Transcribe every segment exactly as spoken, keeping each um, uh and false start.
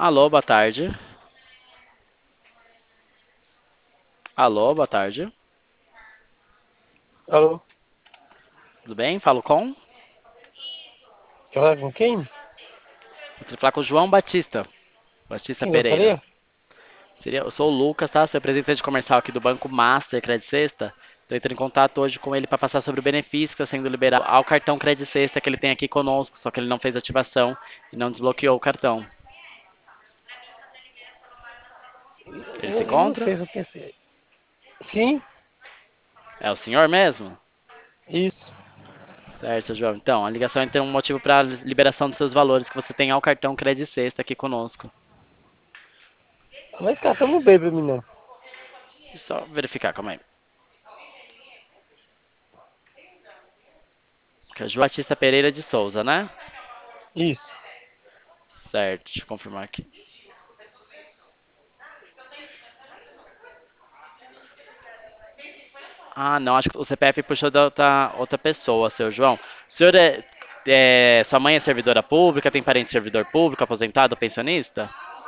Alô, boa tarde. Alô, boa tarde. Alô? Tudo bem? Falo com? Quer falar com quem? Você falar com o João Batista. Batista Quem Pereira. gostaria? Seria, eu sou o Lucas, tá? Sou representante comercial aqui do Banco Master Credit Sexta. Estou entrando em contato hoje com ele para passar sobre o benefício que está sendo liberado ao cartão Credit Sexta que ele tem aqui conosco, só que ele não fez ativação e não desbloqueou o cartão. Ele se Eu, eu não encontra? sei se eu tenho esse... Sim, É o senhor mesmo? isso. Certo, João. Então, a ligação é ter um motivo para a liberação dos seus valores que você tem ao cartão Credit Sexta aqui conosco. Mas esse cartão não bebe pra mim, não. Deixa eu só verificar, calma aí. Que é João Batista Pereira de Souza, né? Isso. Certo, deixa eu confirmar aqui. Ah, não, acho que o C P F puxou da outra, outra pessoa, seu João. O senhor é, é- Sua mãe é servidora pública, tem parente servidor público, aposentado, pensionista?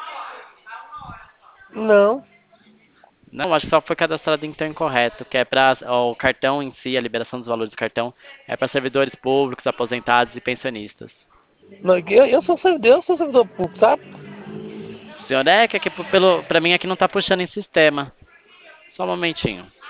Não. Não, acho que só foi cadastrado então incorreto, que é para o cartão em si, a liberação dos valores do cartão, é para servidores públicos, aposentados e pensionistas. Não, eu, eu sou servidor, eu sou servidor público, sabe? O senhor é que aqui, pelo, para mim aqui não tá puxando em sistema. Só um momentinho.